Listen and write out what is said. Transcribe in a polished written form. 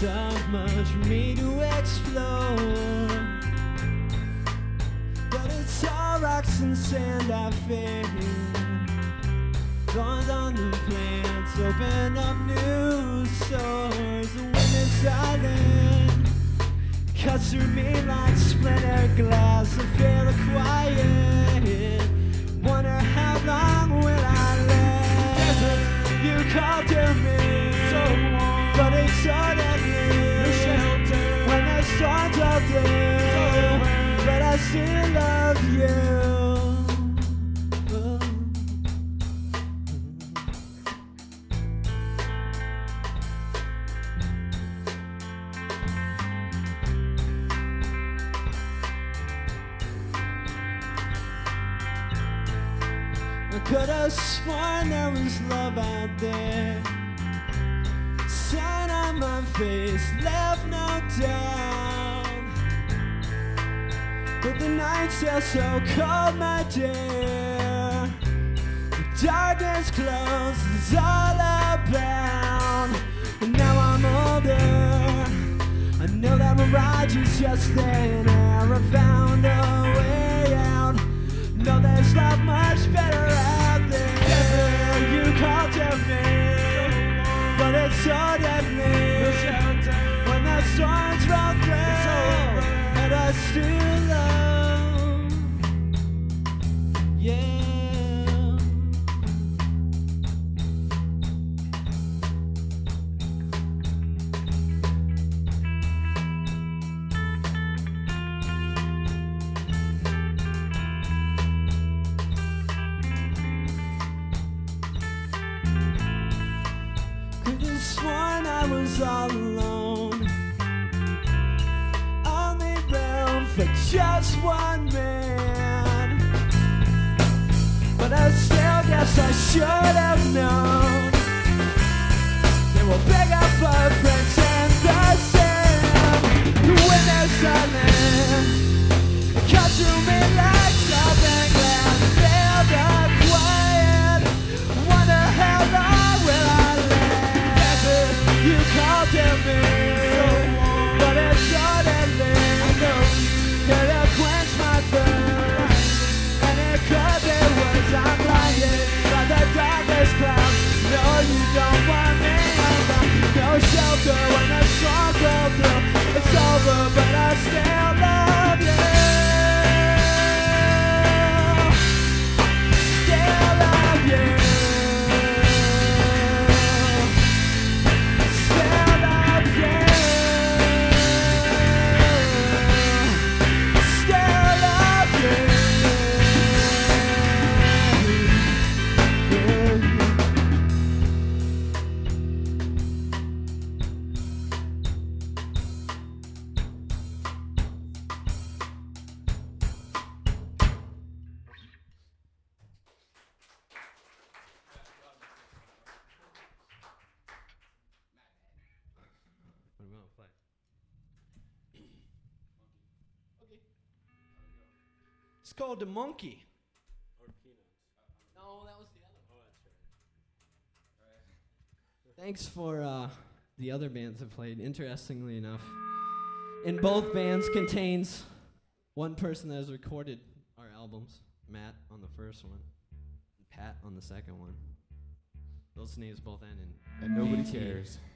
so much for me to explore. But it's all rocks and sand I feel. Thorns on the plants open up new sores. The wind is silent, cuts through me like splintered glass. I feel the quiet, wonder how long will I last. You called to me, so warm, but it's suddenly no shelter when the storms are there, so but I still love you. I could have sworn there was love out there. Sign on my face left no doubt. But the nights are so cold, my dear. The darkness close is all about. And now I'm older, I know that mirage is just thin air. I found a way out. No, there's not much better out there. You called to me, but it's so deadly. When the storms roll through, and I still love, yeah. Could've sworn I was all alone, only room for just one man. But I still guess I should have known there were bigger footprints in the sand. When there's silence, cut through me like something glass. Feel the quiet, wonder how long will I last. You called to me, but it's suddenly could have quenched my thirst. And it could be worse, I'm blinded by the darkest cloud. No, you don't want me around. No shelter when the storm rolls through. It's over, but I still love you. Still love you. Still love you. Still love you. What do we want to play? Okay. It's called The Monkey. Or Peanuts. No, that was the other one. Oh, that's right. Thanks for the other bands that played. Interestingly enough, in both bands contains one person that has recorded our albums. Matt on the first one, and Pat on the second one. Those names both end in And nobody PT. cares.